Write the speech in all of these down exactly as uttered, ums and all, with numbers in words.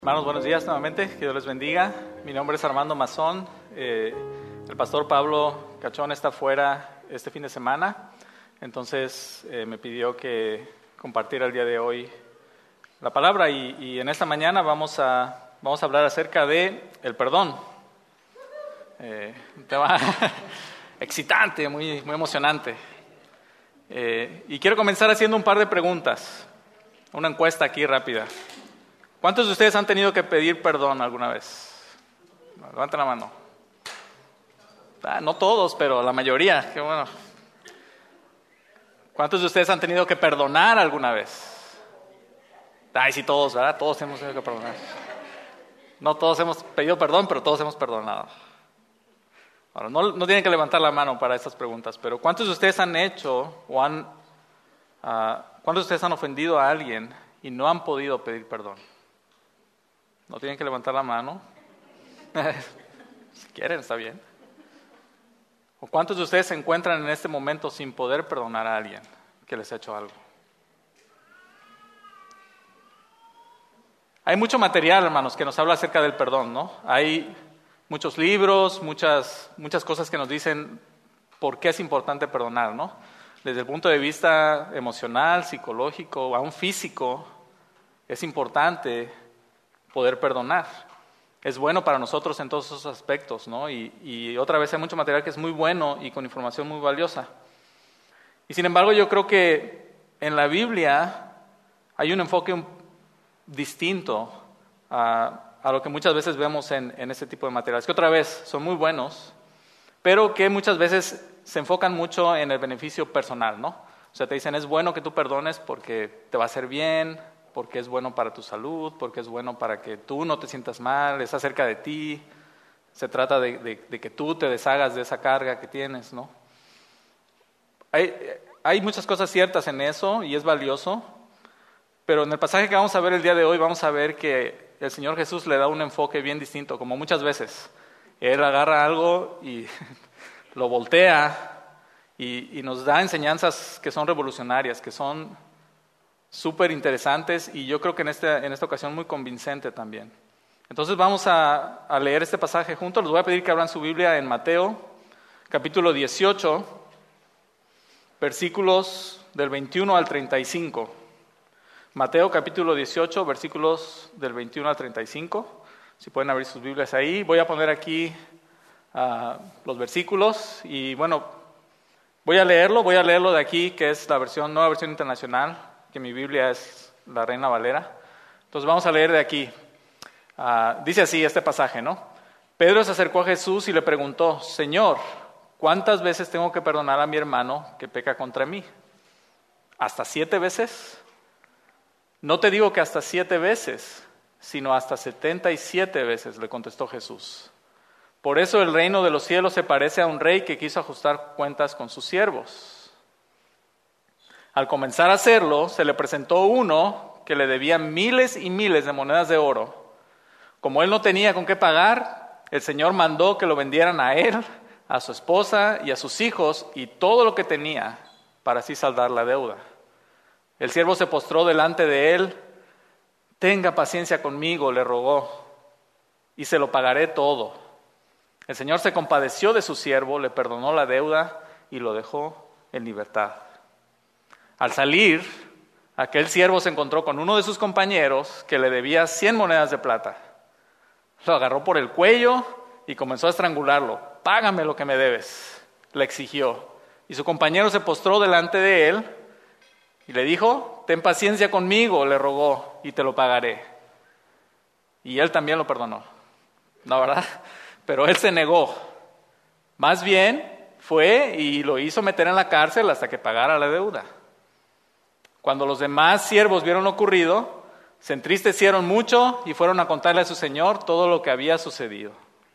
Hermanos, buenos días nuevamente, que Dios les bendiga. Mi nombre es Armando Mazón. Eh, el pastor Pablo Cachón está fuera este fin de semana, entonces eh, me pidió que compartiera el día de hoy la palabra y, y en esta mañana vamos a, vamos a hablar acerca de el perdón. Eh, un tema excitante, muy, muy emocionante. Eh, y quiero comenzar haciendo un par de preguntas, una encuesta aquí rápida. ¿Cuántos de ustedes han tenido que pedir perdón alguna vez? Levanten la mano. Ah, no todos, pero la mayoría. Qué bueno. ¿Cuántos de ustedes han tenido que perdonar alguna vez? Ay, sí, todos, ¿verdad? Todos hemos tenido que perdonar. No todos hemos pedido perdón, pero todos hemos perdonado. Ahora, no, no tienen que levantar la mano para estas preguntas, pero ¿cuántos de ustedes han hecho o han... Uh, ¿cuántos de ustedes han ofendido a alguien y no han podido pedir perdón? No tienen que levantar la mano. Si quieren, está bien. ¿O cuántos de ustedes se encuentran en este momento sin poder perdonar a alguien que les ha hecho algo? Hay mucho material, hermanos, que nos habla acerca del perdón, ¿no? Hay muchos libros, muchas, muchas cosas que nos dicen por qué es importante perdonar, ¿no? Desde el punto de vista emocional, psicológico, aún físico, es importante poder perdonar. Es bueno para nosotros en todos esos aspectos, ¿no? Y, y otra vez hay mucho material que es muy bueno y con información muy valiosa. Y sin embargo, yo creo que en la Biblia hay un enfoque un, distinto a, a lo que muchas veces vemos en, en este tipo de materiales, que otra vez son muy buenos, pero que muchas veces se enfocan mucho en el beneficio personal, ¿no? O sea, te dicen, es bueno que tú perdones porque te va a hacer bien, porque es bueno para tu salud, porque es bueno para que tú no te sientas mal, es acerca de ti, se trata de, de, de que tú te deshagas de esa carga que tienes, ¿no? Hay, hay muchas cosas ciertas en eso y es valioso, pero en el pasaje que vamos a ver el día de hoy vamos a ver que el Señor Jesús le da un enfoque bien distinto, como muchas veces. Él agarra algo y lo voltea y, y nos da enseñanzas que son revolucionarias, que son súper interesantes y yo creo que en, este, en esta ocasión muy convincente también. Entonces vamos a, a leer este pasaje juntos. Les voy a pedir que abran su Biblia en Mateo, capítulo dieciocho, versículos del veintiuno al treinta y cinco. Mateo, capítulo dieciocho, versículos del veintiuno al treinta y cinco. Si pueden abrir sus Biblias ahí. Voy a poner aquí uh, los versículos y bueno, voy a leerlo, voy a leerlo de aquí, que es la versión, nueva versión internacional, que mi Biblia es la Reina Valera. Entonces vamos a leer de aquí. Uh, dice así este pasaje, ¿no? Pedro se acercó a Jesús y le preguntó, Señor, ¿cuántas veces tengo que perdonar a mi hermano que peca contra mí? ¿Hasta siete veces? No te digo que hasta siete veces, sino hasta setenta y siete veces, le contestó Jesús. Por eso el reino de los cielos se parece a un rey que quiso ajustar cuentas con sus siervos. Al comenzar a hacerlo, se le presentó uno que le debía miles y miles de monedas de oro. Como él no tenía con qué pagar, el Señor mandó que lo vendieran a él, a su esposa y a sus hijos y todo lo que tenía para así saldar la deuda. El siervo se postró delante de él. Tenga paciencia conmigo, le rogó, y se lo pagaré todo. El Señor se compadeció de su siervo, le perdonó la deuda y lo dejó en libertad. Al salir, aquel siervo se encontró con uno de sus compañeros que le debía cien monedas de plata. Lo agarró por el cuello y comenzó a estrangularlo. Págame lo que me debes, le exigió. Y su compañero se postró delante de él y le dijo, ten paciencia conmigo, le rogó, y te lo pagaré. Y él también lo perdonó. No, ¿verdad? Pero él se negó. Más bien fue y lo hizo meter en la cárcel hasta que pagara la deuda. Cuando los demás siervos vieron lo ocurrido, se entristecieron mucho y fueron a contarle a su señor todo lo que había sucedido.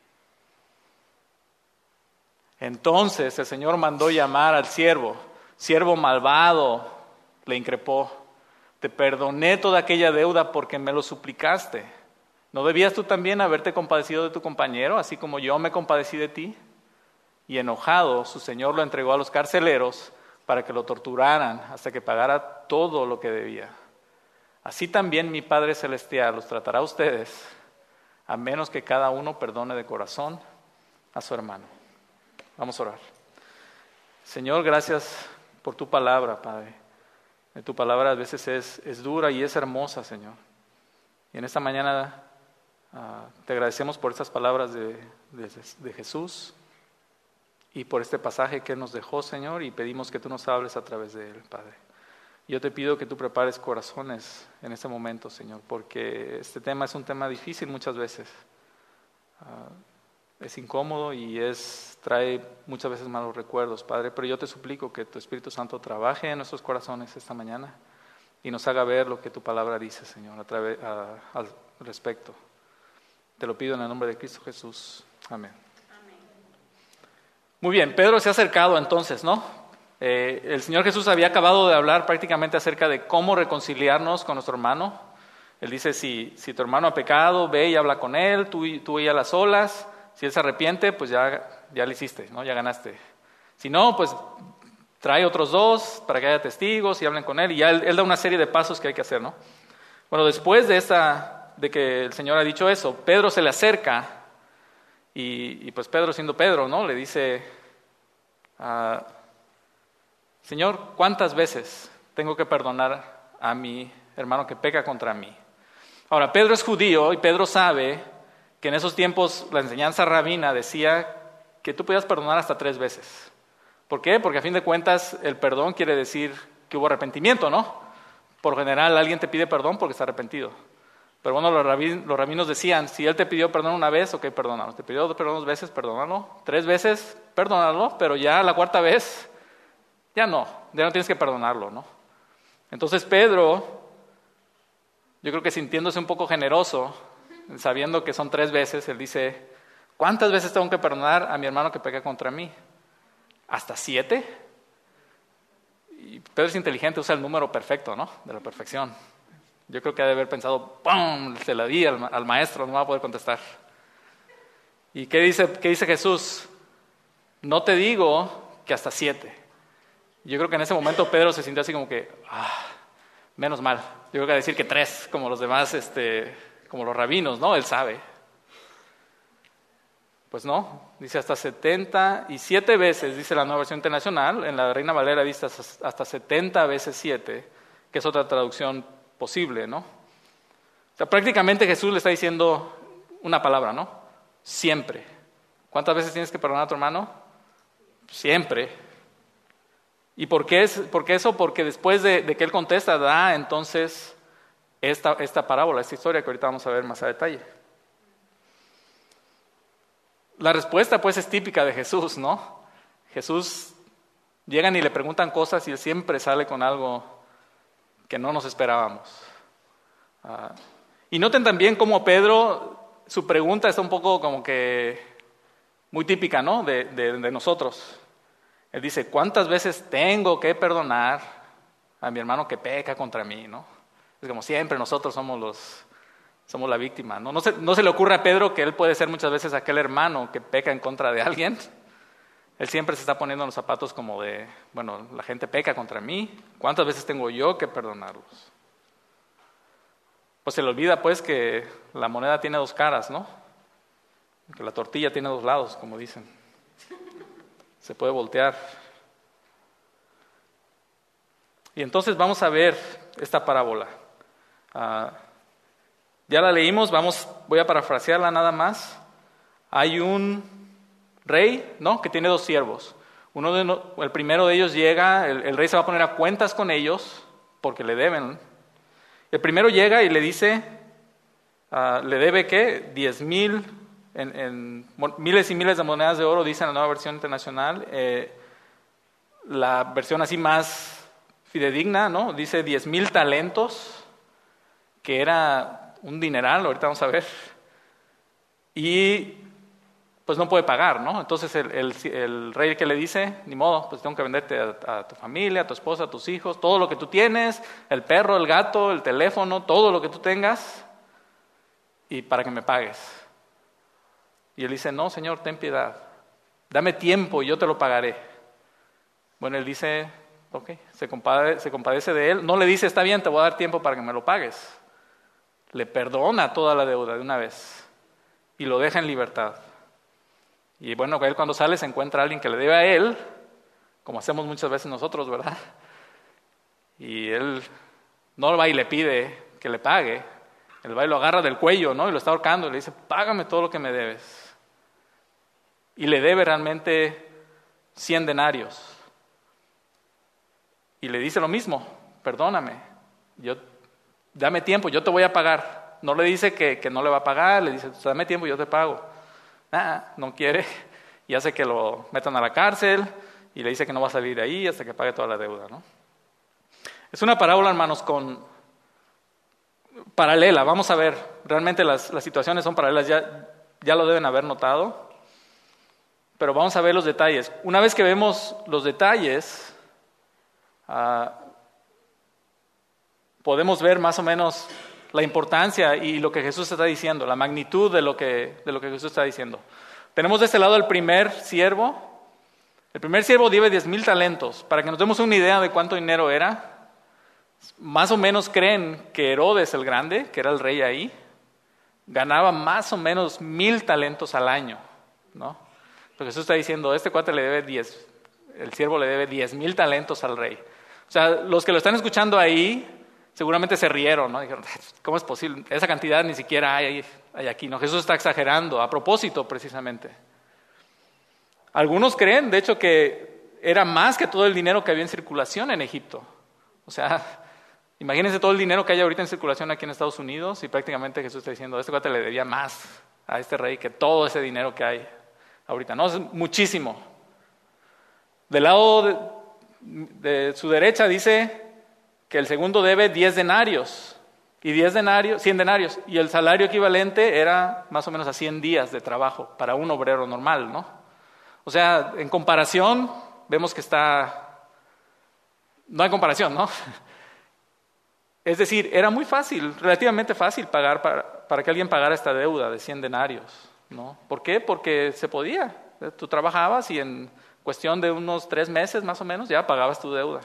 Entonces el Señor mandó llamar al siervo. Siervo malvado, le increpó, te perdoné toda aquella deuda porque me lo suplicaste. ¿No debías tú también haberte compadecido de tu compañero, así como yo me compadecí de ti? Y enojado, su señor lo entregó a los carceleros para que lo torturaran hasta que pagara todo lo que debía. así también mi Padre Celestial los tratará a ustedes, a menos que cada uno perdone de corazón a su hermano. Vamos a orar. Señor, gracias por tu palabra, Padre. Tu palabra a veces es, es dura y es hermosa, Señor. Y en esta mañana uh, te agradecemos por estas palabras de, de, de Jesús y por este pasaje que Él nos dejó, Señor, y pedimos que tú nos hables a través de Él, Padre. Yo te pido que tú prepares corazones en este momento, Señor, porque este tema es un tema difícil muchas veces. Uh, es incómodo y es, trae muchas veces malos recuerdos, Padre, pero yo te suplico que tu Espíritu Santo trabaje en nuestros corazones esta mañana y nos haga ver lo que tu palabra dice, Señor, a través, a, al respecto. Te lo pido en el nombre de Cristo Jesús. Amén. Amén. Muy bien, Pedro se ha acercado entonces, ¿no? Eh, el Señor Jesús había acabado de hablar prácticamente acerca de cómo reconciliarnos con nuestro hermano. Él dice, si, si tu hermano ha pecado, ve y habla con él, tú y, tú y él a las solas. Si él se arrepiente, pues ya, ya lo hiciste, ¿no? Ya ganaste. Si no, pues trae otros dos para que haya testigos y hablen con él. Y ya él, él da una serie de pasos que hay que hacer, ¿no? Bueno, después de, esta, de que el Señor ha dicho eso, Pedro se le acerca y, y pues Pedro siendo Pedro, ¿no? Le dice, ah, Señor, ¿cuántas veces tengo que perdonar a mi hermano que peca contra mí? Ahora, Pedro es judío y Pedro sabe que en esos tiempos la enseñanza rabina decía que tú podías perdonar hasta tres veces. ¿Por qué? Porque a fin de cuentas el perdón quiere decir que hubo arrepentimiento, ¿no? Por general alguien te pide perdón porque está arrepentido. Pero bueno, los, rabin, los rabinos decían, si él te pidió perdón una vez, ok, perdónalo. Te pidió perdón dos veces, perdónalo. Tres veces, perdónalo, pero ya la cuarta vez, ya no, ya no tienes que perdonarlo, ¿no? Entonces Pedro, yo creo que sintiéndose un poco generoso, sabiendo que son tres veces, él dice, ¿cuántas veces tengo que perdonar a mi hermano que peca contra mí? ¿Hasta siete? Y Pedro es inteligente, usa el número perfecto, ¿no? De la perfección. Yo creo que ha de haber pensado, ¡pum!, se la di al, al maestro, no va a poder contestar. ¿Y qué dice, qué dice Jesús? No te digo que hasta siete. Yo creo que en ese momento Pedro se sintió así como que, ah, menos mal. Yo creo que a decir que tres, como los demás, este... como los rabinos, ¿no? Él sabe. Pues no, dice hasta setenta y siete veces, dice la Nueva Versión Internacional, en la Reina Valera dice hasta setenta veces siete, que es otra traducción posible, ¿no? O sea, prácticamente Jesús le está diciendo una palabra, ¿no? Siempre. ¿Cuántas veces tienes que perdonar a tu hermano? Siempre. ¿Y por qué, es, por qué eso? Porque después de, de que él contesta, da entonces Esta, esta parábola, esta historia que ahorita vamos a ver más a detalle. La respuesta pues es típica de Jesús, ¿no? Jesús, llegan y le preguntan cosas y él siempre sale con algo que no nos esperábamos. Uh, y noten también cómo Pedro, su pregunta está un poco como que muy típica, ¿no? De, de, de nosotros. Él dice, ¿cuántas veces tengo que perdonar a mi hermano que peca contra mí, ¿no? Es como siempre nosotros somos los somos la víctima, ¿no? No se, no se le ocurre a Pedro que él puede ser muchas veces aquel hermano que peca en contra de alguien. Él siempre se está poniendo en los zapatos como de, bueno, la gente peca contra mí, ¿cuántas veces tengo yo que perdonarlos? Pues se le olvida pues que la moneda tiene dos caras, ¿no? Que la tortilla tiene dos lados, como dicen. Se puede voltear. Y entonces vamos a ver esta parábola. Uh, ya la leímos, vamos, voy a parafrasearla nada más. Hay un rey, ¿no?, que tiene dos siervos. Uno de no, el primero de ellos llega, el, el rey se va a poner a cuentas con ellos porque le deben. El primero llega y le dice, uh, le debe ¿qué? Diez mil, en, en, miles y miles de monedas de oro, dice en la Nueva Versión Internacional. Eh, la versión así más fidedigna, ¿no? Dice diez mil talentos, que era un dineral, ahorita vamos a ver, y pues no puede pagar, ¿no? Entonces el, el, el rey que le dice, ni modo, pues tengo que venderte a, a tu familia, a tu esposa, a tus hijos, todo lo que tú tienes, el perro, el gato, el teléfono, todo lo que tú tengas, y para que me pagues. Y él dice, no, Señor, ten piedad, dame tiempo y yo te lo pagaré. Bueno, él dice, ok, se compadece, se compadece de él, no le dice, está bien, te voy a dar tiempo para que me lo pagues. Le perdona toda la deuda de una vez y lo deja en libertad. Y bueno, él cuando sale se encuentra a alguien que le debe a él, como hacemos muchas veces nosotros, ¿verdad? Y él no va y le pide que le pague, él va y lo agarra del cuello, ¿no? Y lo está ahorcando y le dice, págame todo lo que me debes. Y le debe realmente cien denarios. Y le dice lo mismo, perdóname, yo, dame tiempo, yo te voy a pagar. No le dice que, que no le va a pagar, le dice, dame tiempo, yo te pago. Ah, no quiere, y hace que lo metan a la cárcel, y le dice que no va a salir de ahí hasta que pague toda la deuda, ¿no? Es una parábola, hermanos, con paralela. Vamos a ver, realmente las, las situaciones son paralelas, ya, ya lo deben haber notado, pero vamos a ver los detalles. Una vez que vemos los detalles, Uh, podemos ver más o menos la importancia y lo que Jesús está diciendo, la magnitud de lo que, de lo que Jesús está diciendo. Tenemos de este lado el primer siervo. El primer siervo debe diez mil talentos. Para que nos demos una idea de cuánto dinero era, más o menos creen que Herodes el Grande, que era el rey ahí, ganaba más o menos mil talentos al año, ¿no? Pero Jesús está diciendo, este cuate le debe diez, el siervo le debe diez mil talentos al rey. O sea, los que lo están escuchando ahí seguramente se rieron, ¿no? Dijeron, ¿cómo es posible? Esa cantidad ni siquiera hay, hay aquí, ¿no? Jesús está exagerando, a propósito precisamente. Algunos creen, de hecho, que era más que todo el dinero que había en circulación en Egipto. O sea, imagínense todo el dinero que hay ahorita en circulación aquí en Estados Unidos y prácticamente Jesús está diciendo, este cuate le debía más a este rey que todo ese dinero que hay ahorita. No, es muchísimo. Del lado de, de su derecha dice que el segundo debe diez denarios, y diez denarios, cien denarios, y el salario equivalente era más o menos a cien días de trabajo para un obrero normal, ¿no? O sea, en comparación, vemos que está, no hay comparación, ¿no? Es decir, era muy fácil, relativamente fácil pagar para, para que alguien pagara esta deuda de cien denarios, ¿no? ¿Por qué? Porque se podía, tú trabajabas y en cuestión de unos tres meses más o menos, ya pagabas tu deuda.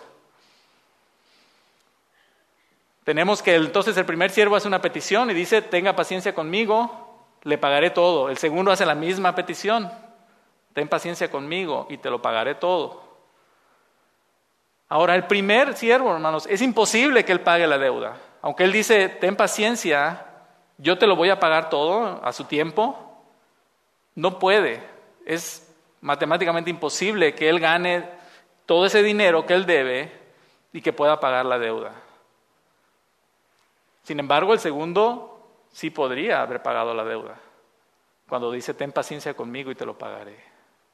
Tenemos que entonces el primer siervo hace una petición y dice, tenga paciencia conmigo, le pagaré todo. El segundo hace la misma petición, ten paciencia conmigo y te lo pagaré todo. Ahora, el primer siervo, hermanos, es imposible que él pague la deuda. Aunque él dice, ten paciencia, yo te lo voy a pagar todo a su tiempo, no puede. Es matemáticamente imposible que él gane todo ese dinero que él debe y que pueda pagar la deuda. Sin embargo, el segundo sí podría haber pagado la deuda, cuando dice, ten paciencia conmigo y te lo pagaré.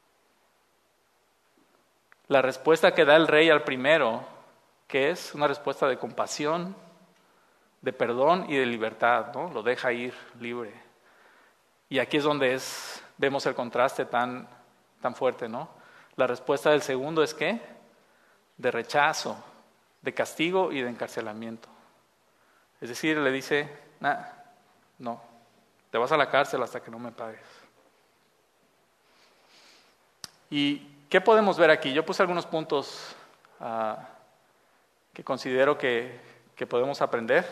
La respuesta que da el rey al primero, que es una respuesta de compasión, de perdón y de libertad, ¿no? Lo deja ir libre. Y aquí es donde es, vemos el contraste tan tan fuerte, ¿no? La respuesta del segundo es ¿qué? De rechazo, de castigo y de encarcelamiento. Es decir, le dice, nah, no, te vas a la cárcel hasta que no me pagues. ¿Y qué podemos ver aquí? Yo puse algunos puntos uh, que considero que, que podemos aprender.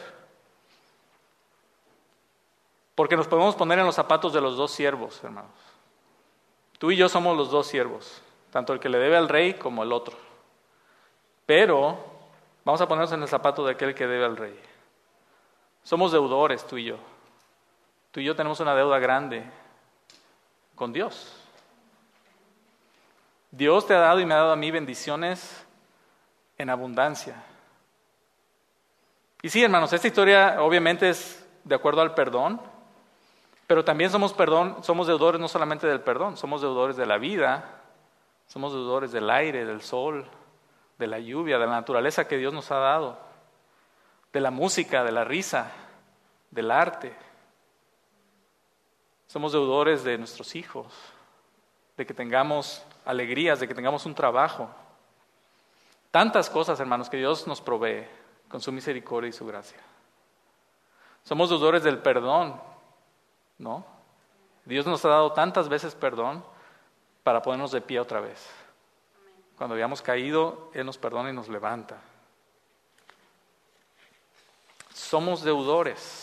Porque nos podemos poner en los zapatos de los dos siervos, hermanos. Tú y yo somos los dos siervos, tanto el que le debe al rey como el otro. Pero vamos a ponernos en el zapato de aquel que debe al rey. Somos deudores, tú y yo. Tú y yo tenemos una deuda grande con Dios. Dios te ha dado y me ha dado a mí bendiciones en abundancia. Y sí, hermanos, esta historia obviamente es de acuerdo al perdón. Pero también somos, perdón, somos deudores no solamente del perdón, somos deudores de la vida, somos deudores del aire, del sol, de la lluvia, de la naturaleza que Dios nos ha dado, de la música, de la risa, del arte. Somos deudores de nuestros hijos, de que tengamos alegrías, de que tengamos un trabajo. Tantas cosas, hermanos, que Dios nos provee con su misericordia y su gracia. Somos deudores del perdón, ¿no? Dios nos ha dado tantas veces perdón para ponernos de pie otra vez. Cuando habíamos caído, Él nos perdona y nos levanta. Somos deudores.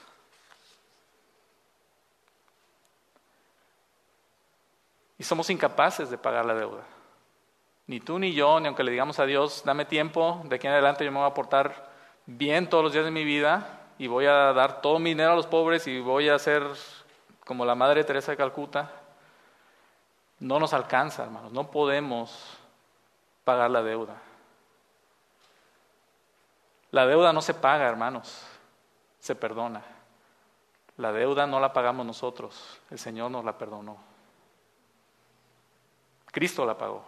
Y somos incapaces de pagar la deuda. Ni tú ni yo, ni aunque le digamos a Dios, dame tiempo, de aquí en adelante yo me voy a portar bien todos los días de mi vida y voy a dar todo mi dinero a los pobres y voy a ser como la Madre Teresa de Calcuta. No nos alcanza, hermanos, no podemos pagar la deuda. La deuda no se paga, hermanos, se perdona. La deuda no la pagamos nosotros, el Señor nos la perdonó. Cristo la pagó.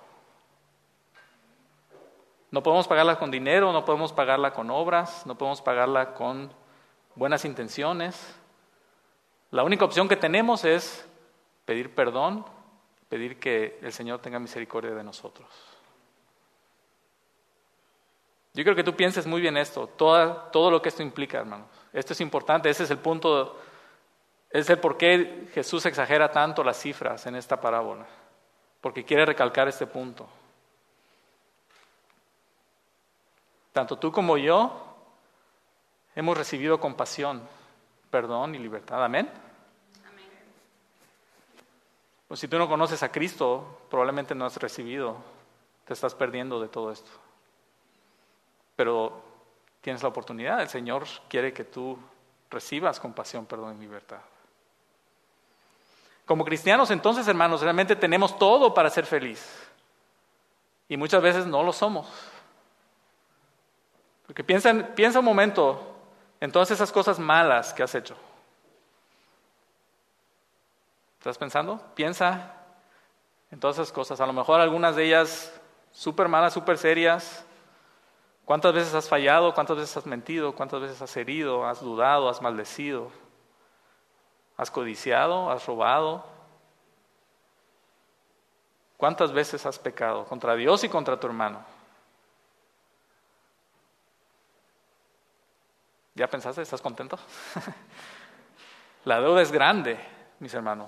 No podemos pagarla con dinero, no podemos pagarla con obras, no podemos pagarla con buenas intenciones. La única opción que tenemos es pedir perdón, pedir que el Señor tenga misericordia de nosotros. Yo creo que tú pienses muy bien esto, toda, todo lo que esto implica, hermanos. Esto es importante, ese es el punto, es el por qué Jesús exagera tanto las cifras en esta parábola. Porque quiere recalcar este punto. Tanto tú como yo hemos recibido compasión, perdón y libertad. ¿Amén? Amén. Pues si tú no conoces a Cristo, probablemente no has recibido, te estás perdiendo de todo esto. Pero tienes la oportunidad, el Señor quiere que tú recibas compasión, perdón y libertad. Como cristianos, entonces, hermanos, realmente tenemos todo para ser feliz. Y muchas veces no lo somos. Porque piensa, piensa un momento en todas esas cosas malas que has hecho. ¿Estás pensando? Piensa en todas esas cosas. A lo mejor algunas de ellas súper malas, súper serias. ¿Cuántas veces has fallado? ¿Cuántas veces has mentido? ¿Cuántas veces has herido? ¿Has dudado? ¿Has maldecido? ¿Has codiciado? ¿Has robado? ¿Cuántas veces has pecado contra Dios y contra tu hermano? ¿Ya pensaste? ¿Estás contento? La deuda es grande, mis hermanos.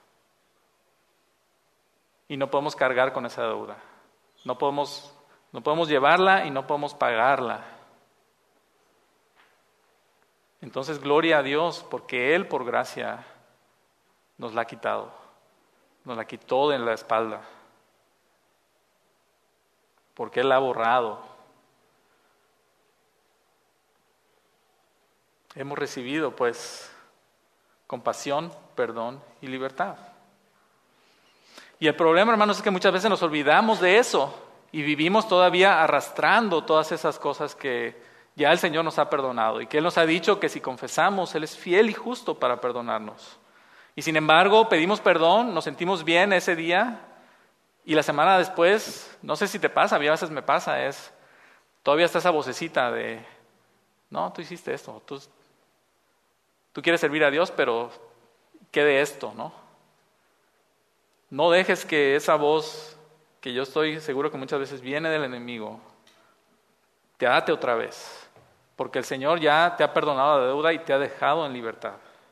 Y no podemos cargar con esa deuda. No podemos, no podemos llevarla y no podemos pagarla. Entonces, gloria a Dios, porque Él, por gracia, nos la ha quitado. Nos la quitó de la espalda. Porque Él la ha borrado. Hemos recibido, pues, compasión, perdón y libertad. Y el problema, hermanos, es que muchas veces nos olvidamos de eso y vivimos todavía arrastrando todas esas cosas que ya el Señor nos ha perdonado y que Él nos ha dicho que si confesamos, Él es fiel y justo para perdonarnos. Y sin embargo, pedimos perdón, nos sentimos bien ese día y la semana después, no sé si te pasa, a mí a veces me pasa, es todavía está esa vocecita de, no, tú hiciste esto, tú, tú quieres servir a Dios, pero ¿qué de esto, no? No dejes que esa voz, que yo estoy seguro que muchas veces viene del enemigo, te ate otra vez, porque el Señor ya te ha perdonado la deuda y te ha dejado en libertad.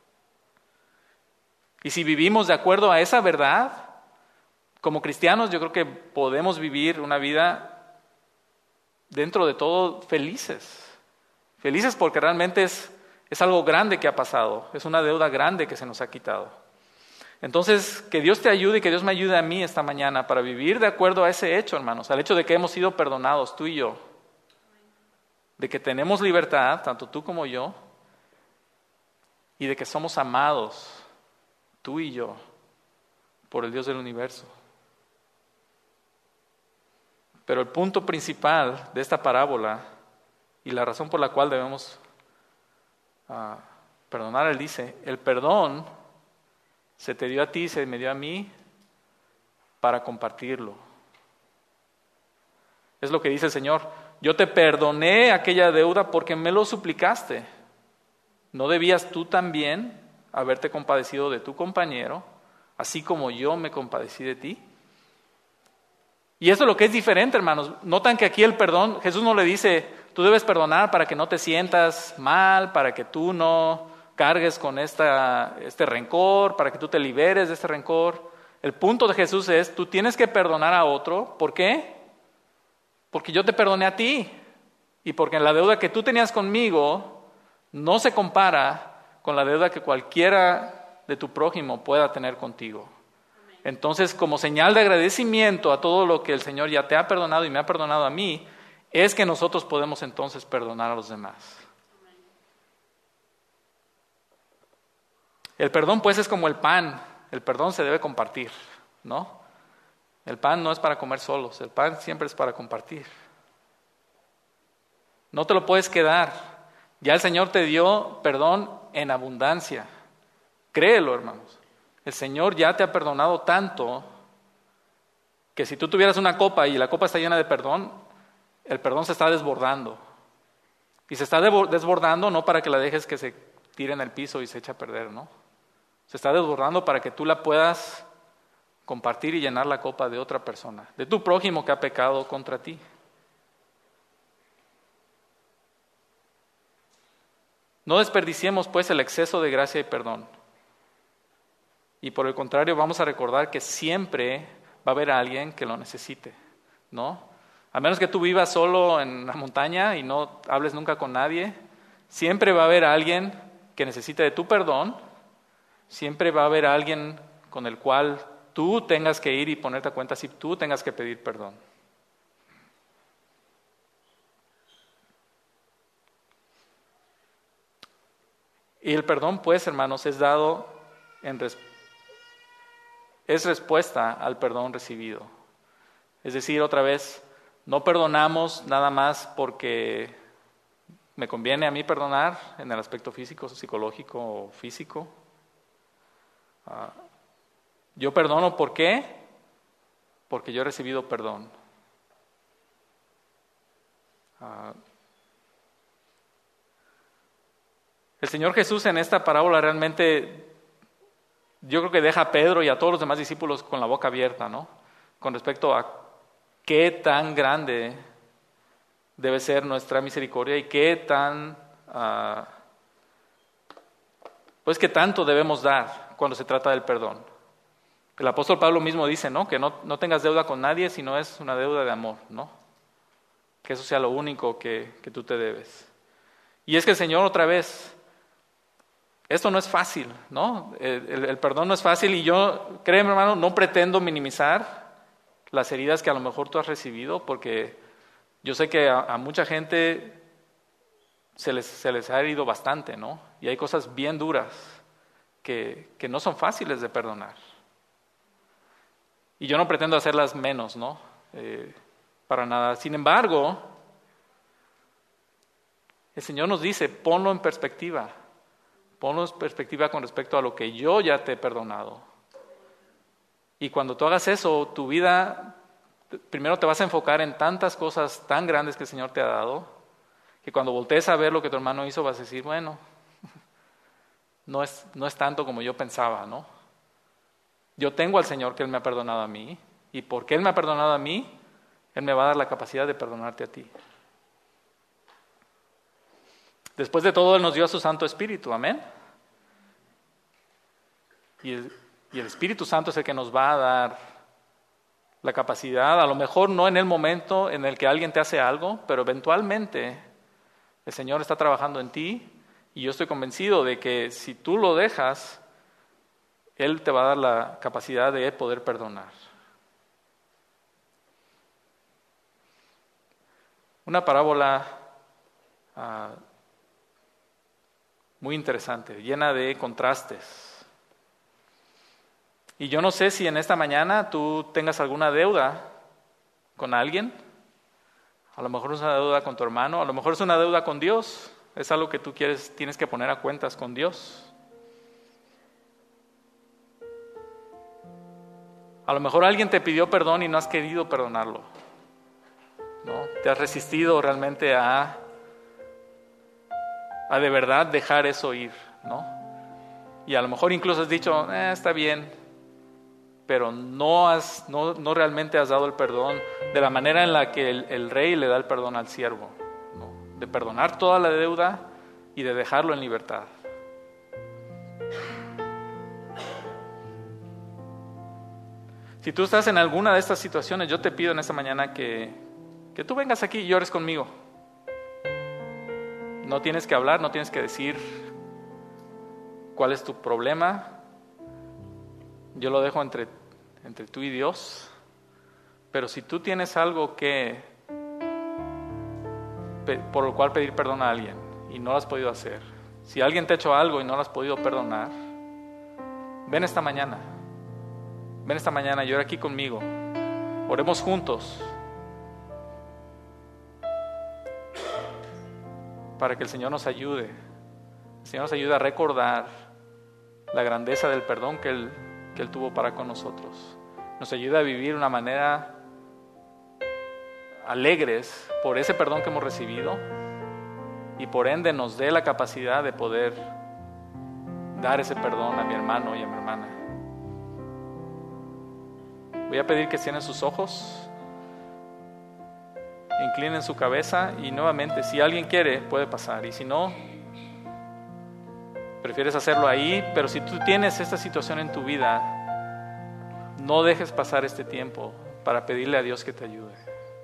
Y si vivimos de acuerdo a esa verdad, como cristianos yo creo que podemos vivir una vida dentro de todo felices. Felices porque realmente es, es algo grande que ha pasado, es una deuda grande que se nos ha quitado. Entonces, que Dios te ayude y que Dios me ayude a mí esta mañana para vivir de acuerdo a ese hecho, hermanos, al hecho de que hemos sido perdonados, tú y yo, de que tenemos libertad, tanto tú como yo, y de que somos amados, tú y yo, por el Dios del universo. Pero el punto principal de esta parábola y la razón por la cual debemos uh, perdonar, Él dice, el perdón se te dio a ti, se me dio a mí para compartirlo. Es lo que dice el Señor. Yo te perdoné aquella deuda porque me lo suplicaste. ¿No debías tú también haberte compadecido de tu compañero, así como yo me compadecí de ti? Y eso es lo que es diferente, hermanos. Notan que aquí el perdón, Jesús no le dice, tú debes perdonar para que no te sientas mal, para que tú no cargues con esta, este rencor, para que tú te liberes de este rencor. El punto de Jesús es, tú tienes que perdonar a otro. ¿Por qué? porque yo te perdoné a ti y porque la deuda que tú tenías conmigo no se compara con la deuda que cualquiera de tu prójimo pueda tener contigo. Entonces, como señal de agradecimiento a todo lo que el Señor ya te ha perdonado y me ha perdonado a mí, es que nosotros podemos entonces perdonar a los demás. El perdón, pues, es como el pan. El perdón se debe compartir, ¿no? El pan no es para comer solos, el pan siempre es para compartir. No te lo puedes quedar. Ya el Señor te dio perdón en abundancia. Créelo, hermanos. El Señor ya te ha perdonado tanto que si tú tuvieras una copa y la copa está llena de perdón, el perdón se está desbordando. Y se está desbordando no para que la dejes que se tire en el piso y se eche a perder, ¿no? Se está desbordando para que tú la puedas compartir y llenar la copa de otra persona, de tu prójimo que ha pecado contra ti. No desperdiciemos pues el exceso de gracia y perdón. Y por el contrario, vamos a recordar que siempre va a haber alguien que lo necesite, ¿no? A menos que tú vivas solo en la montaña y no hables nunca con nadie, siempre va a haber alguien que necesite de tu perdón, siempre va a haber alguien con el cual tú tengas que ir y ponerte a cuenta si tú tengas que pedir perdón. Y el perdón, pues, hermanos, es dado en respuesta. Es respuesta al perdón recibido. Es decir, otra vez, no perdonamos nada más porque me conviene a mí perdonar en el aspecto físico, psicológico o físico. Uh, yo perdono, ¿por qué? Porque yo he recibido perdón. Uh, el Señor Jesús en esta parábola realmente, yo creo que deja a Pedro y a todos los demás discípulos con la boca abierta, ¿no? Con respecto a qué tan grande debe ser nuestra misericordia y qué tan, uh, pues qué tanto debemos dar cuando se trata del perdón. El apóstol Pablo mismo dice, ¿no? Que no, no tengas deuda con nadie si no es una deuda de amor, ¿no? Que eso sea lo único que, que tú te debes. Y es que el Señor otra vez, esto no es fácil, ¿no? El, el, el perdón no es fácil y yo, créeme hermano, no pretendo minimizar las heridas que a lo mejor tú has recibido, porque yo sé que a, a mucha gente se les, se les ha herido bastante, ¿no? Y hay cosas bien duras que, que no son fáciles de perdonar. Y yo no pretendo hacerlas menos, ¿no? Eh, para nada. Sin embargo, el Señor nos dice, ponlo en perspectiva. Ponlo en perspectiva con respecto a lo que yo ya te he perdonado. Y cuando tú hagas eso, tu vida, primero te vas a enfocar en tantas cosas tan grandes que el Señor te ha dado, que cuando voltees a ver lo que tu hermano hizo, vas a decir, bueno, no es, no es tanto como yo pensaba, ¿no? Yo tengo al Señor que Él me ha perdonado a mí, y porque Él me ha perdonado a mí, Él me va a dar la capacidad de perdonarte a ti. Después de todo, Él nos dio a su Santo Espíritu, amén. Y el, y el Espíritu Santo es el que nos va a dar la capacidad, a lo mejor no en el momento en el que alguien te hace algo, pero eventualmente el Señor está trabajando en ti, y yo estoy convencido de que si tú lo dejas, Él te va a dar la capacidad de poder perdonar. Una parábola uh, muy interesante, llena de contrastes. Y yo no sé si en esta mañana tú tengas alguna deuda con alguien. A lo mejor es una deuda con tu hermano, a lo mejor es una deuda con Dios. Es algo que tú quieres, tienes que poner a cuentas con Dios. A lo mejor alguien te pidió perdón y no has querido perdonarlo, ¿no? Te has resistido realmente a, a de verdad dejar eso ir, ¿no? Y a lo mejor incluso has dicho, eh, está bien, pero no, has, no, no realmente has dado el perdón de la manera en la que el, el rey le da el perdón al siervo, ¿no? De perdonar toda la deuda y de dejarlo en libertad. Si tú estás en alguna de estas situaciones, yo te pido en esta mañana que, que tú vengas aquí y ores conmigo. No tienes que hablar, no tienes que decir cuál es tu problema. Yo lo dejo entre, entre tú y Dios. Pero si tú tienes algo que por lo cual pedir perdón a alguien y no lo has podido hacer, si alguien te ha hecho algo y no lo has podido perdonar, ven esta mañana. Ven esta mañana y ora aquí conmigo. Oremos juntos para que el Señor nos ayude. El Señor nos ayude a recordar la grandeza del perdón que Él, que Él tuvo para con nosotros. Nos ayude a vivir de una manera alegres por ese perdón que hemos recibido y por ende nos dé la capacidad de poder dar ese perdón a mi hermano y a mi hermana. Voy a pedir que cierren sus ojos, inclinen su cabeza y nuevamente, si alguien quiere, puede pasar, y si no, prefieres hacerlo ahí. Pero si tú tienes esta situación en tu vida, no dejes pasar este tiempo para pedirle a Dios que te ayude.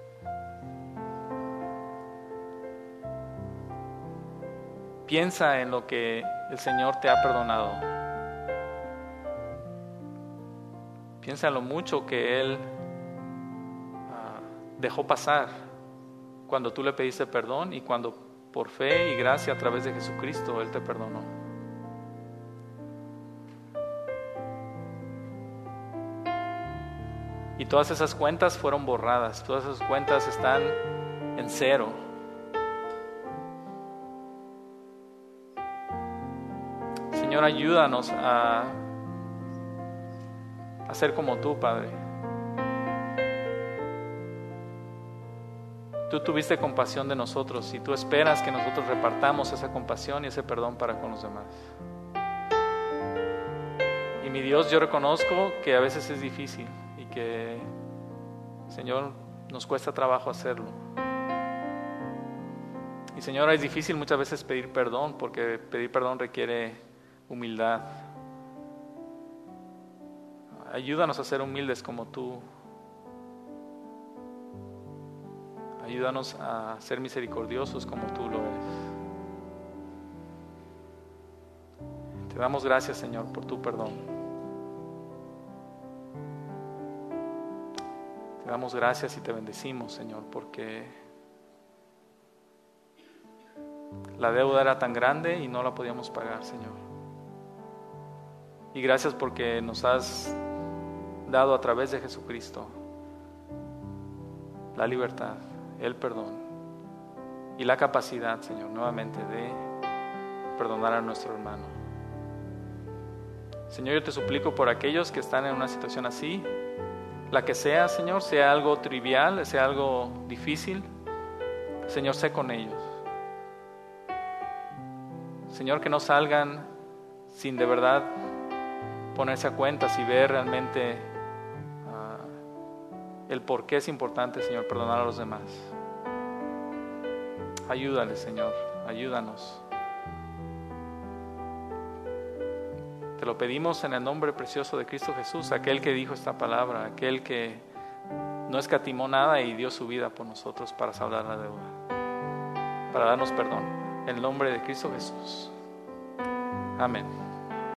Piensa en lo que el Señor te ha perdonado. Piensa en lo mucho que Él uh, dejó pasar cuando tú le pediste perdón y cuando por fe y gracia a través de Jesucristo Él te perdonó. Y todas esas cuentas fueron borradas, todas esas cuentas están en cero. Señor, ayúdanos a, a ser como tú, Padre. Tú tuviste compasión de nosotros y tú esperas que nosotros repartamos esa compasión y ese perdón para con los demás. Y mi Dios, yo reconozco que a veces es difícil y que, Señor, nos cuesta trabajo hacerlo. Y Señor, es difícil muchas veces pedir perdón porque pedir perdón requiere humildad. Ayúdanos a ser humildes como tú. Ayúdanos a ser misericordiosos como tú lo eres. Te damos gracias, Señor, por tu perdón. Te damos gracias y te bendecimos, Señor, porque la deuda era tan grande y no la podíamos pagar, Señor. Y gracias porque nos has dado a través de Jesucristo la libertad, el perdón y la capacidad, Señor, nuevamente de perdonar a nuestro hermano. Señor, yo te suplico por aquellos que están en una situación así, la que sea, Señor, sea algo trivial, sea algo difícil, Señor, sé con ellos. Señor, que no salgan sin de verdad ponerse a cuentas y ver realmente uh, el por qué es importante, Señor, perdonar a los demás. Ayúdales, Señor, ayúdanos. Te lo pedimos en el nombre precioso de Cristo Jesús, aquel que dijo esta palabra, aquel que no escatimó nada y dio su vida por nosotros para saldar la deuda, para darnos perdón. En el nombre de Cristo Jesús. Amén.